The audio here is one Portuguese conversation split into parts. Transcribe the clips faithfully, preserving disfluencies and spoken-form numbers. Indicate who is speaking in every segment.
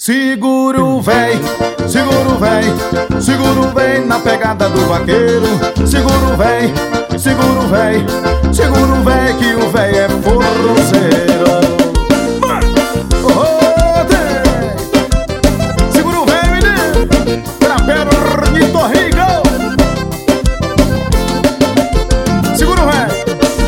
Speaker 1: Seguro véi, seguro véi, seguro véi na pegada do vaqueiro. Seguro véi, seguro véi, seguro véi que o véi é forrozeiro. Oh, tem. Seguro véi, menino, pra Pernito Rico. Seguro véi.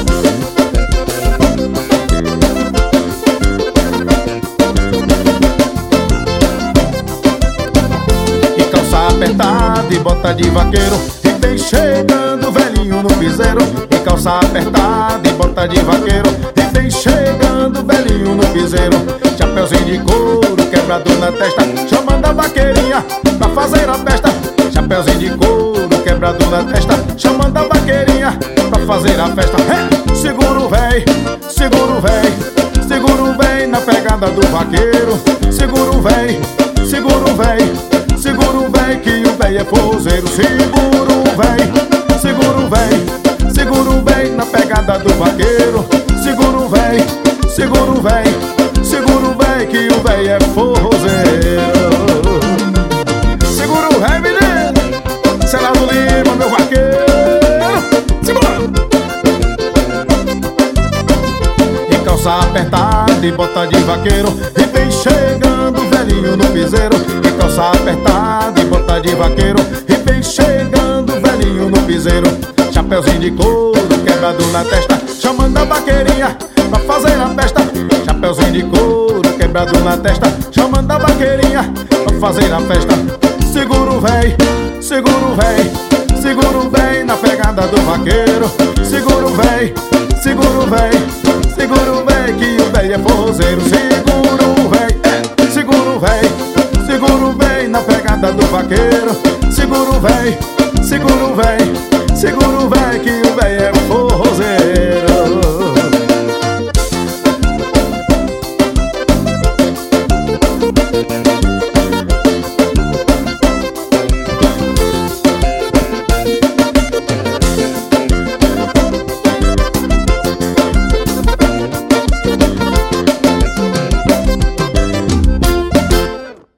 Speaker 1: Apertada e bota de vaqueiro, e vem chegando velhinho no piseiro. E calça apertada e bota de vaqueiro, e vem chegando velhinho no piseiro. Chapeuzinho de couro quebrado na testa, chamando a vaqueirinha pra fazer a festa. Chapeuzinho de couro quebrado na testa, chamando a vaqueirinha pra fazer a festa. É, seguro véi, seguro véi, seguro véi na pegada do vaqueiro. Seguro véi, seguro véi, seguro véi que o véi é forrozeiro. Seguro véi, seguro véi, seguro véi na pegada do vaqueiro. Seguro véi, seguro véi, seguro véi que o véi é forrozeiro. Seguro véi, menino, Celado Lima, meu vaqueiro. Segura! E calça apertada e bota de vaqueiro, e vem chegando velhinho no piseiro. E calça apertada e bota de vaqueiro, e vem chegando velhinho no piseiro. Chapeuzinho de couro quebrado na testa, chamando a vaqueirinha pra fazer a festa. Chapeuzinho de couro quebrado na testa, chamando a vaqueirinha pra fazer a festa. Seguro véi, seguro véi, seguro véi na pegada do vaqueiro. Seguro véi, seguro véi, seguro véi que o véi é forrozeiro. Seguro véi, é, seguro véi, seguro véi na pegada do vaqueiro. Seguro véi, seguro véi, seguro véi que o véi é forrozeiro.